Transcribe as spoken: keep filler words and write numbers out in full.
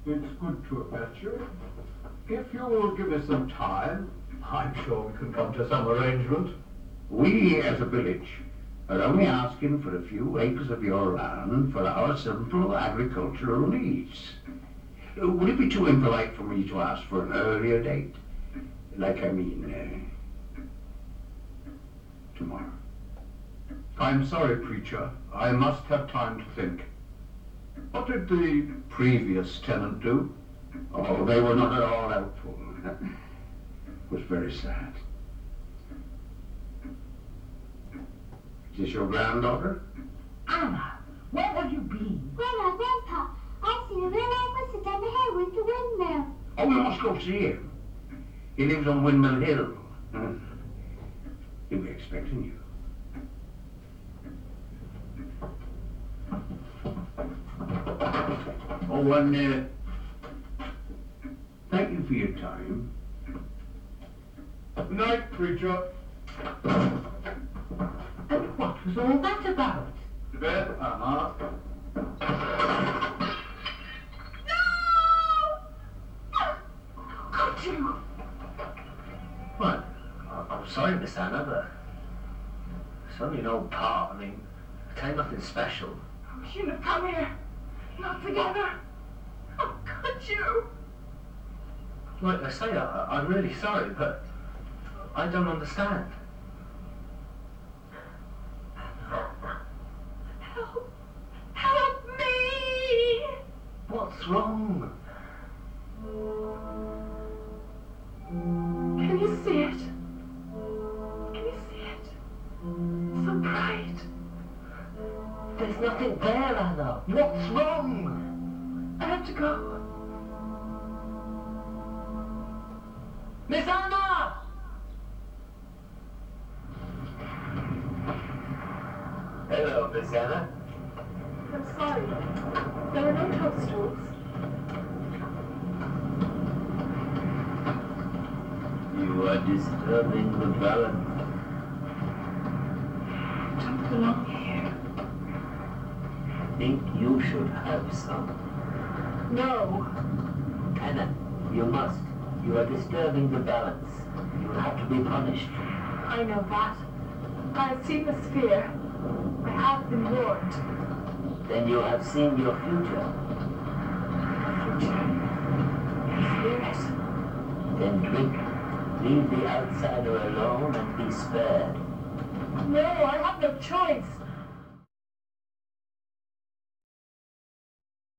It's good to have met you. If you will give us some time, I'm sure we can come to some arrangement. We, as a village, are only asking for a few acres of your land for our simple agricultural needs. Would it be too impolite for me to ask for an earlier date? Like, I mean, uh, tomorrow. I'm sorry, preacher. I must have time to think. What did the previous tenant do? Oh, they were not at all helpful. It was very sad. Is this your granddaughter? Anna, where have you been? Grandma, Grandpa, I've seen a real old wizard down the hill with the windmill. Oh, we must go see him. He lives on Windmill Hill. Hmm. He'll be expecting you. Oh, and uh, thank you for your time. Good night, preacher. And what was all that about? To bed, Anna. Could you? What? I'm sorry, Miss Anna, but it's only an old part. I mean, it ain't nothing special. We shouldn't have come here. Not together. How could you? Like I say, I, I'm really sorry, but I don't understand. Help! Help me! What's wrong? Can you see it? Can you see it? So bright. There's nothing there, Anna. What's wrong? I have to go. Miss Anna! Hello, Miss Anna. I'm sorry. There are no toadstools. You are disturbing the balance. Don't belong here. Think you should have some. No. Anna, you must. You are disturbing the balance. You will have to be punished. I know that. I have seen the sphere. I have been warned. Then you have seen your future. Future. I fear it. Then drink. Leave the outsider alone and be spared. No, I have no choice.